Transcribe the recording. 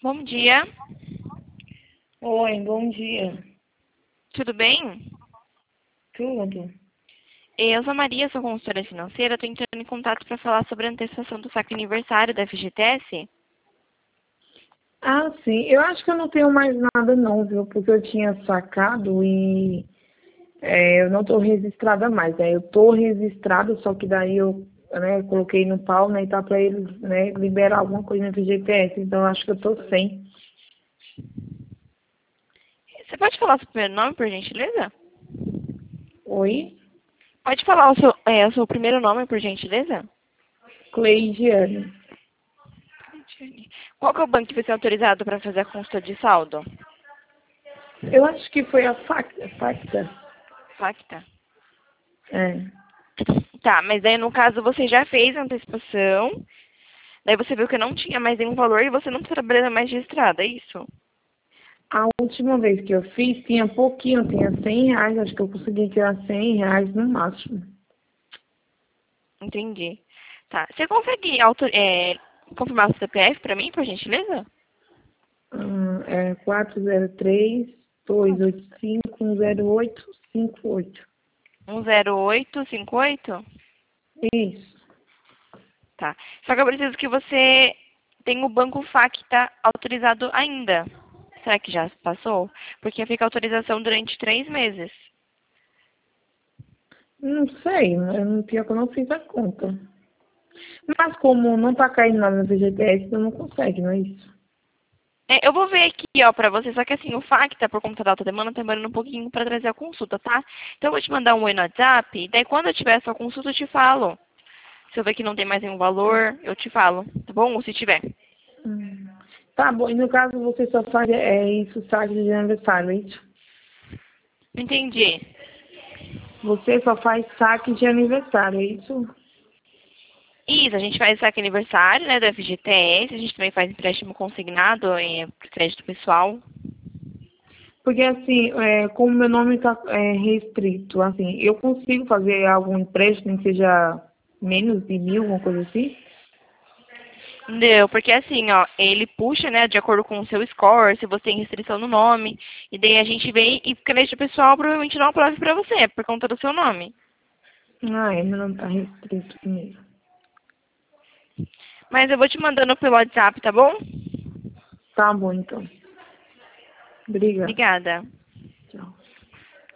Bom dia, Oi, bom dia. tudo bem? Tudo? Eu sou a Maria, sou consultora financeira, estou entrando em contato para falar sobre a antecipação do saque aniversário da FGTS. Ah, sim. Eu acho que eu não tenho mais nada não, viu? Porque eu tinha sacado e eu não estou registrada mais. Eu estou registrada, só que daí eu coloquei no pau, né? E tá para eles, né, liberar alguma coisa no FGTS. Então eu acho que eu estou sem. Você pode falar o seu primeiro nome, por gentileza? Oi? Pode falar o seu primeiro nome, por gentileza? Cleidiane. Qual que é o banco que você é autorizado para fazer a consulta de saldo? Eu acho que foi a Facta. Facta. É. Tá, mas daí no caso você já fez a antecipação, daí você viu que não tinha mais nenhum valor e você não está trabalhando mais registrada, é isso? A última vez que eu fiz, tinha pouquinho, tinha R$ 100. Acho que eu consegui tirar R$ 100 no máximo. Entendi. Tá, você consegue confirmar o CPF para mim, por gentileza? 403-285-10858. 10858. Isso. Tá. Só que eu preciso que você tenha o banco Facta autorizado ainda. Será que já passou? Porque fica autorização durante 3 meses. Não sei, pior que eu não fiz a conta. Mas como não tá caindo nada no FGTS, eu não consegue, não é isso? É, eu vou ver aqui, ó, pra você. Só que assim, o Facta, por conta da alta demanda, tá demorando um pouquinho pra trazer a consulta, tá? Então eu vou te mandar um oi no WhatsApp. Daí quando eu tiver essa consulta, eu te falo. Se eu ver que não tem mais nenhum valor, eu te falo. Tá bom? Ou se tiver. Hum. Tá bom, e no caso você só faz isso, saque de aniversário, é isso? Entendi. Você só faz saque de aniversário, é isso? Isso, a gente faz saque aniversário, né, do FGTS, a gente também faz empréstimo consignado, crédito pessoal. Porque assim, como meu nome está restrito, assim, eu consigo fazer algum empréstimo que seja menos de 1.000, alguma coisa assim? Não, porque assim, ó, ele puxa, né, de acordo com o seu score, se você tem restrição no nome, e daí a gente vem e crédito pessoal provavelmente não aprove pra você, por conta do seu nome. Ah, meu nome está restrito mesmo. Mas eu vou te mandando pelo WhatsApp, tá bom? Tá bom, então. Obrigada. Obrigada. Tchau.